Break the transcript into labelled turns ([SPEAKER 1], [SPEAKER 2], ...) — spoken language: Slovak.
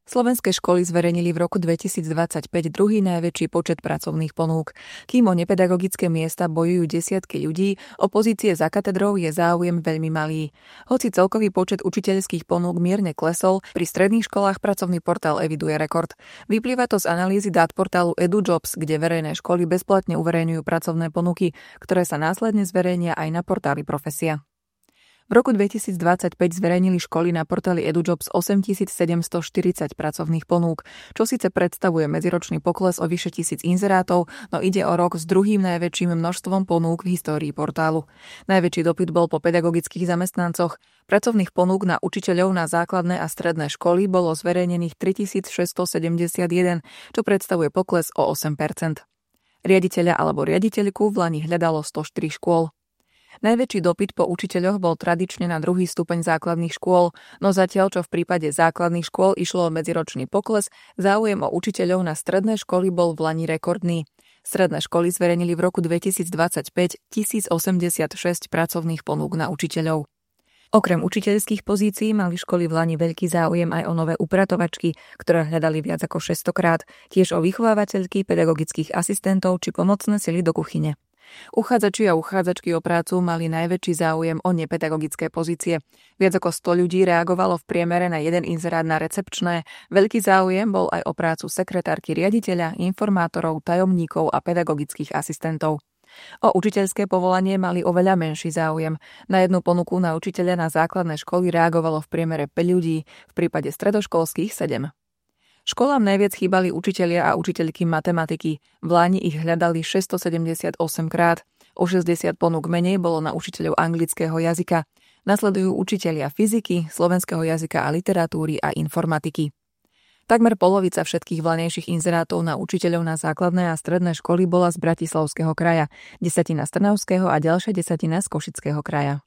[SPEAKER 1] Slovenské školy zverejnili v roku 2025 druhý najväčší počet pracovných ponúk. Kým o nepedagogické miesta bojujú desiatky ľudí, o pozície za katedrou je záujem veľmi malý. Hoci celkový počet učiteľských ponúk mierne klesol, pri stredných školách pracovný portál eviduje rekord. Vyplýva to z analýzy dát portálu EduJobs, kde verejné školy bezplatne uverejňujú pracovné ponuky, ktoré sa následne zverejnia aj na portáli Profesia. V roku 2025 zverejnili školy na portáli EduJobs 8740 pracovných ponúk, čo síce predstavuje medziročný pokles o vyše 1000 inzerátov, no ide o rok s druhým najväčším množstvom ponúk v histórii portálu. Najväčší dopyt bol po pedagogických zamestnancoch. Pracovných ponúk na učiteľov na základné a stredné školy bolo zverejnených 3671, čo predstavuje pokles o 8%. Riaditeľa alebo riaditeľku v Lani hľadalo 104 škôl. Najväčší dopyt po učiteľoch bol tradične na druhý stupeň základných škôl, no zatiaľ, čo v prípade základných škôl išlo o medziročný pokles, záujem o učiteľov na stredné školy bol v Lani rekordný. Stredné školy zverejnili v roku 2025 1086 pracovných ponúk na učiteľov. Okrem učiteľských pozícií mali školy v Lani veľký záujem aj o nové upratovačky, ktoré hľadali viac ako 600 krát, tiež o vychovávateľky, pedagogických asistentov či pomocné sily do kuchyne. Uchádzači a uchádzačky o prácu mali najväčší záujem o nepedagogické pozície. Viac ako 100 ľudí reagovalo v priemere na jeden inzerát na recepčné. Veľký záujem bol aj o prácu sekretárky riaditeľa, informátorov, tajomníkov a pedagogických asistentov. O učiteľské povolanie mali oveľa menší záujem. Na jednu ponuku na učiteľa na základné školy reagovalo v priemere 5 ľudí, v prípade stredoškolských 7. Školám najviac chýbali učitelia a učiteľky matematiky. V Lani ich hľadali 678 krát. O 60 ponúk menej bolo na učiteľov anglického jazyka. Nasledujú učitelia fyziky, slovenského jazyka a literatúry a informatiky. Takmer polovica všetkých vlanejších inzerátov na učiteľov na základné a stredné školy bola z Bratislavského kraja, desatina z Trnavského a ďalšia desatina z Košického kraja.